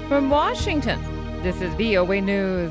From Washington, this is VOA News.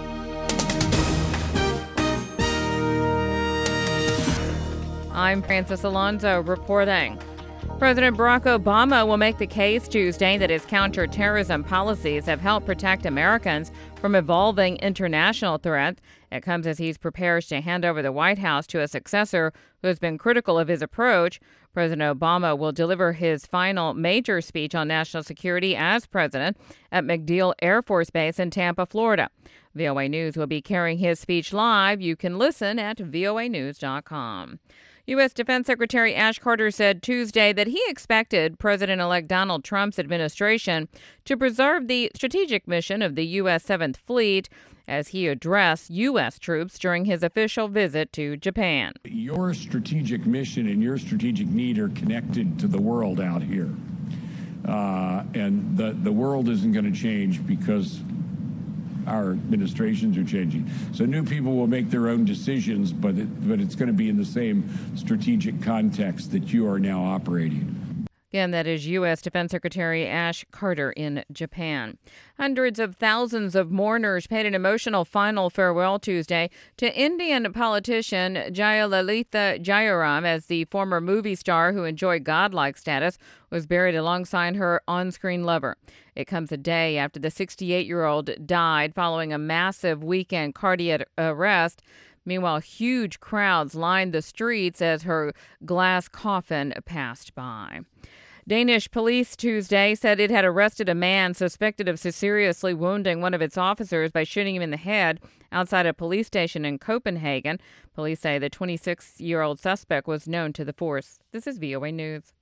I'm Francis Alonso reporting. President Barack Obama will make the case Tuesday that his counterterrorism policies have helped protect Americans from evolving international threats. It comes as he prepares to hand over the White House to a successor who has been critical of his approach. President Obama will deliver his final major speech on national security as president at MacDill Air Force Base in Tampa, Florida. VOA News will be carrying his speech live. You can listen at voanews.com. U.S. Defense Secretary Ash Carter said Tuesday that he expected President-elect Donald Trump's administration to preserve the strategic mission of the U.S. 7th Fleet as he addressed U.S. troops during his official visit to Japan. Your strategic mission and your strategic need are connected to the world out here. And the world isn't going to change because our administrations are changing. So new people will make their own decisions, but it's going to be in the same strategic context that you are now operating. Again, that is U.S. Defense Secretary Ash Carter in Japan. Hundreds of thousands of mourners paid an emotional final farewell Tuesday to Indian politician Jayalalitha Jayaram as the former movie star who enjoyed godlike status was buried alongside her on-screen lover. It comes a day after the 68-year-old died following a massive weekend cardiac arrest. Meanwhile, huge crowds lined the streets as her glass coffin passed by. Danish police Tuesday said it had arrested a man suspected of seriously wounding one of its officers by shooting him in the head outside a police station in Copenhagen. Police say the 26-year-old suspect was known to the force. This is VOA News.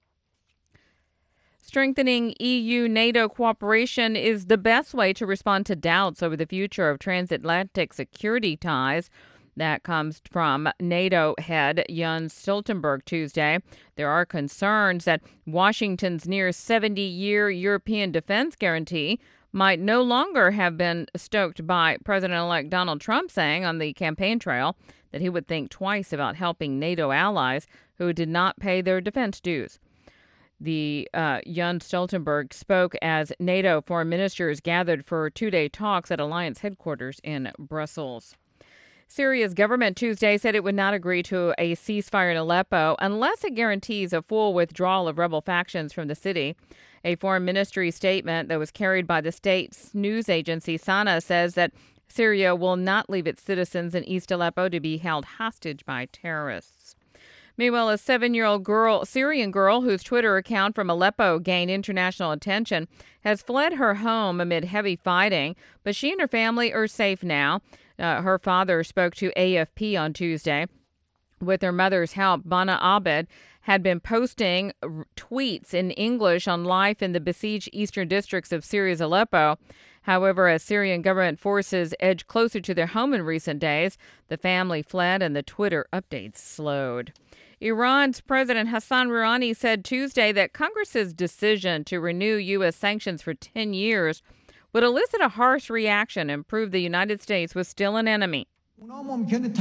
Strengthening EU-NATO cooperation is the best way to respond to doubts over the future of transatlantic security ties. That comes from NATO head Jens Stoltenberg Tuesday. There are concerns that Washington's near 70-year European defense guarantee might no longer have been stoked by President-elect Donald Trump saying on the campaign trail that he would think twice about helping NATO allies who did not pay their defense dues. The Jens Stoltenberg spoke as NATO foreign ministers gathered for two-day talks at alliance headquarters in Brussels. Syria's government Tuesday said it would not agree to a ceasefire in Aleppo unless it guarantees a full withdrawal of rebel factions from the city. A foreign ministry statement that was carried by the state's news agency SANA says that Syria will not leave its citizens in East Aleppo to be held hostage by terrorists. Meanwhile, a 7-year-old Syrian girl whose Twitter account from Aleppo gained international attention has fled her home amid heavy fighting, but she and her family are safe now. Her father spoke to AFP on Tuesday. With her mother's help, Bana Abed had been posting tweets in English on life in the besieged eastern districts of Syria's Aleppo. However, as Syrian government forces edged closer to their home in recent days, the family fled and the Twitter updates slowed. Iran's President Hassan Rouhani said Tuesday that Congress's decision to renew U.S. sanctions for 10 years would elicit a harsh reaction and prove the United States was still an enemy. President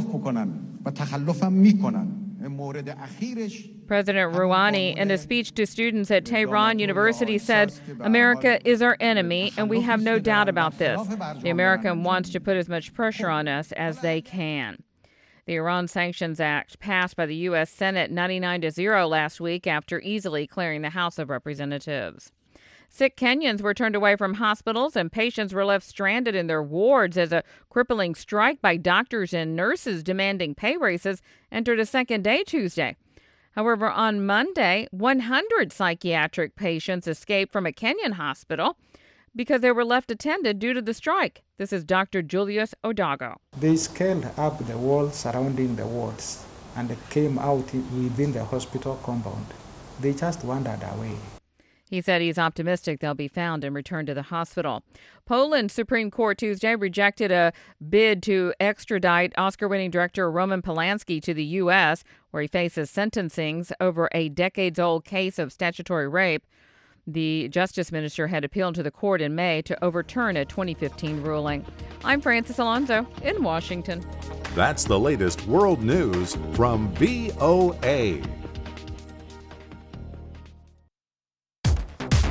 Rouhani, in a speech to students at Tehran University, said, "America is our enemy, and we have no doubt about this. The American wants to put as much pressure on us as they can." The Iran Sanctions Act passed by the U.S. Senate 99-0 last week after easily clearing the House of Representatives. Sick Kenyans were turned away from hospitals and patients were left stranded in their wards as a crippling strike by doctors and nurses demanding pay raises entered a second day Tuesday. However, on Monday, 100 psychiatric patients escaped from a Kenyan hospital because they were left unattended due to the strike. This is Dr. Julius Odago. They scaled up the walls surrounding the wards and came out within the hospital compound. They just wandered away. He said he's optimistic they'll be found and returned to the hospital. Poland's Supreme Court Tuesday rejected a bid to extradite Oscar-winning director Roman Polanski to the U.S., where he faces sentencings over a decades-old case of statutory rape. The Justice Minister had appealed to the court in May to overturn a 2015 ruling. I'm Francis Alonso in Washington. That's the latest world news from VOA.